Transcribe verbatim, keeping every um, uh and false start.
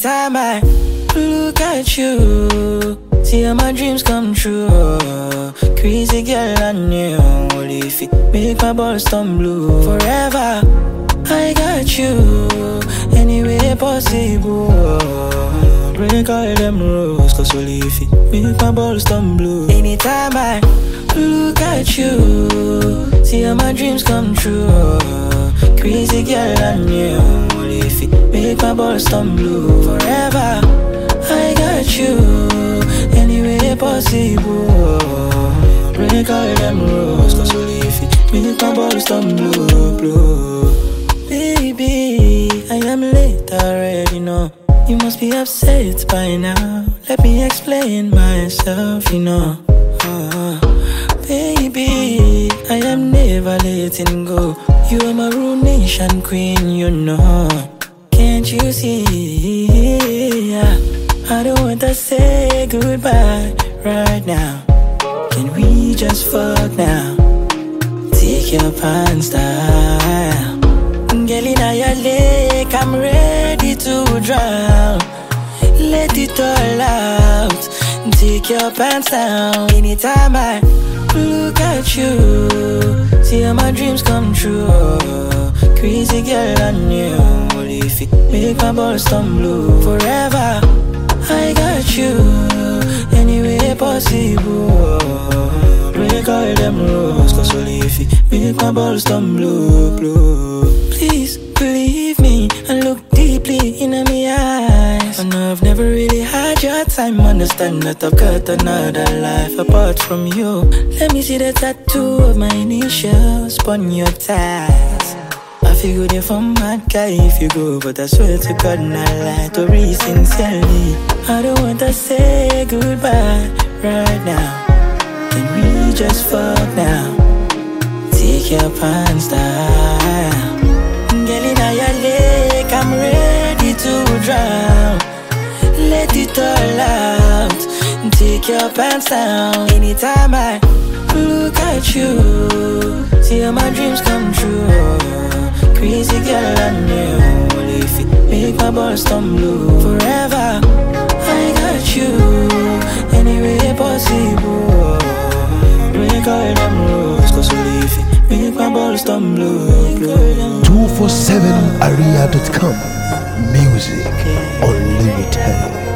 Anytime I look at you, see how my dreams come true. Crazy girl, I knew only if it make my balls turn blue. Forever, I got you, any way possible. Break all them rules, cause only if it make my balls turn blue. Anytime I look at you, see how my dreams come true. Crazy girl, I knew only if it make my balls turn blue. Forever, I got you, any way possible. Break all them rules, cause only if it make my balls turn blue, blue. Baby, I am late already, no. You must be upset by now. Let me explain myself, you know. uh, Baby, I am never letting go. You are my ruination queen, you know. Can't you see? I don't want to say goodbye right now. Can we just fuck now? Take your pants down. Girl, in your lake, I'm ready to drown. Let it all out. Take your pants down. Anytime I look at you, see how my dreams come true. Crazy girl, I knew only if it make my balls turn blue. Forever, I got you, any way possible. Break all them rules, cause only if it make my balls turn blue, blue. Please believe me and look deeply in my eyes. I know I've never really had your time. Understand that I've got another life apart from you. Let me see the tattoo of my initials upon your thighs. I feel good if I'm mad guy if you go, but I swear to God not lie to read sincerely. I don't want to say goodbye right now. Can we just fuck now? Take your pants down. Girl, in your lake, I'm ready to drown. Let it all out. Take your pants down. Anytime I look at you, see how my dreams come true. Crazy girl, I knew only if it make my balls turn blue. Forever, I got you, any way possible. Break all them rules, cause only if it make my balls turn blue, blue. two forty-seven aria dot com. Music Unlimited.